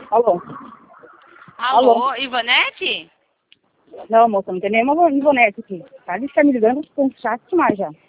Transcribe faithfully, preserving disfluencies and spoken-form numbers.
Alô? Alô, Alô? Ivonete? Não, moça, não tem nenhuma Ivonete aqui. Tá de ficar me ligando com chato demais já.